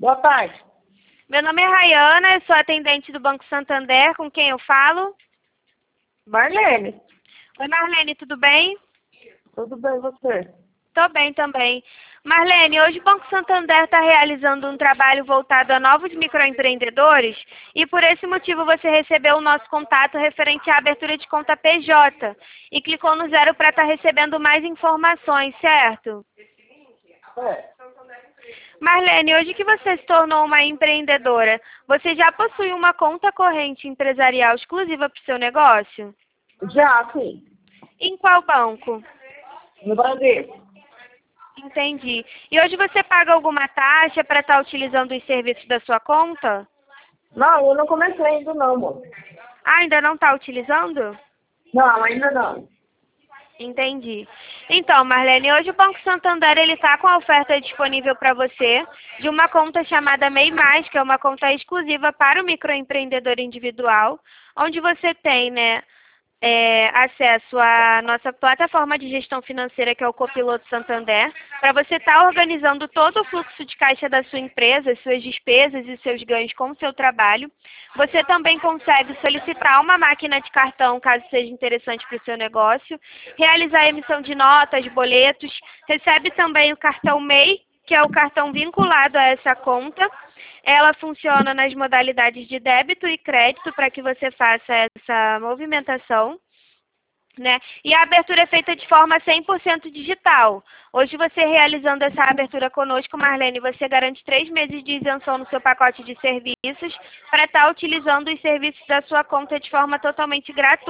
Boa tarde. Meu nome é Rayana, eu sou atendente do Banco Santander, com quem eu falo? Marlene, Oi, Marlene, tudo bem? tudo bem você? Tô bem também. Marlene, hoje o Banco Santander está realizando um trabalho voltado a novos microempreendedores e por esse motivo você recebeu o nosso contato referente à abertura de conta PJ e clicou no 0 para estar recebendo mais informações, certo? É. Marlene, hoje que você se tornou uma empreendedora, você já possui uma conta corrente empresarial exclusiva para o seu negócio? Já, sim. Em qual banco? No Brasil. Entendi. E hoje você paga alguma taxa para estar utilizando os serviços da sua conta? Não, eu não comecei ainda não, moço. Ah, ainda não está utilizando? Não, ainda não. Entendi. Então, Marlene, hoje o Banco Santander ele está com a oferta disponível para você de uma conta chamada MEI+, que é uma conta exclusiva para o microempreendedor individual, onde você tem, acesso à nossa plataforma de gestão financeira, que é o Copiloto Santander, para você estar organizando todo o fluxo de caixa da sua empresa, suas despesas e seus ganhos com o seu trabalho. Você também consegue solicitar uma máquina de cartão, caso seja interessante para o seu negócio, realizar a emissão de notas, boletos, recebe também o cartão MEI, que é o cartão vinculado a essa conta. Ela funciona nas modalidades de débito e crédito para que você faça essa movimentação, né? E a abertura é feita de forma 100% digital. Hoje você realizando essa abertura conosco, Marlene, você garante 3 meses de isenção no seu pacote de serviços para estar utilizando os serviços da sua conta de forma totalmente gratuita.